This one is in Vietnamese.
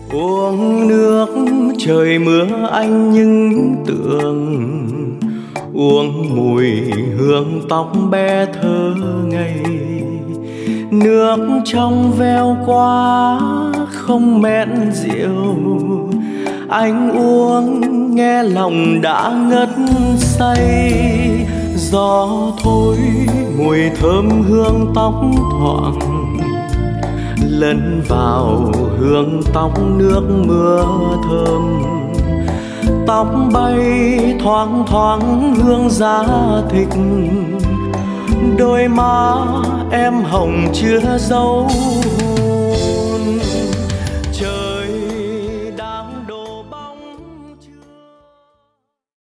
Uống nước trời mưa anh những tưởng, uống mùi hương tóc bé thơ ngây. Nước trong veo quá không mẹn rượu, anh uống nghe lòng đã ngất say. Gió thôi mùi thơm hương tóc thoảng, lẫn vào hương tóc nước mưa thơm. Tóc bay thoáng thoáng hương giá thịt, đôi má em hồng chưa dấu